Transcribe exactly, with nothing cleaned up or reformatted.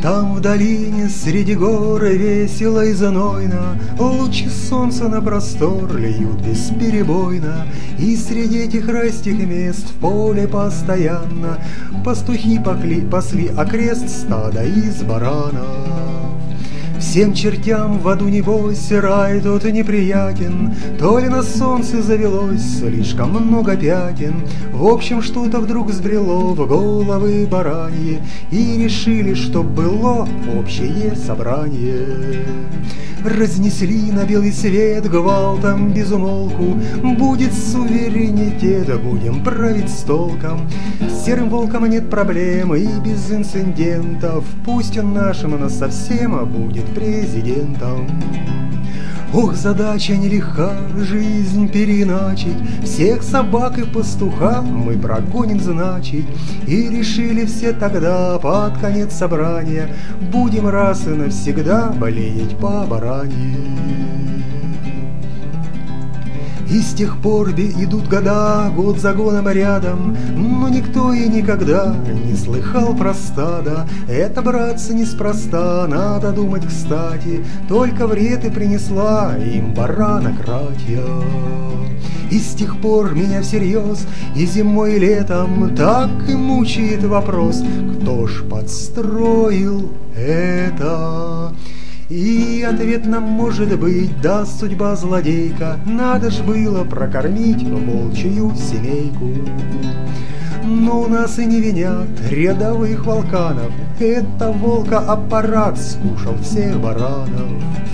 Там в долине среди гор весело и знойно лучи солнца на простор льют бесперебойно, и среди этих райских мест в поле постоянно пастухи покли, пасли окрест стада из баранов. Всем чертям в аду небось рай тот неприятен, то ли на солнце завелось слишком много пятен. В общем, что-то вдруг взбрело в головы бараньи, и решили, что было общее собрание. Разнесли на белый свет гвалтом безумолку: будет суверенитет, будем править с толком. С серым волком нет проблем и без инцидентов, пусть он нашим, но совсем будет президентом. Ох, задача нелегка, жизнь переиначить, всех собак и пастуха мы прогоним, значит. И решили все тогда под конец собрания: будем раз и навсегда болеть по бараньи. И с тех пор идут года, год за годом рядом, но никто и никогда не слыхал про стадо. Это, братцы, неспроста, надо думать кстати, только вред и принесла им баранократия. И с тех пор меня всерьез и зимой, и летом так и мучает вопрос: кто ж подстроил это? И ответ нам может быть даст судьба злодейка: надо ж было прокормить волчью семейку. Но у нас и не винят рядовых волканов, это волка аппарат скушал всех баранов.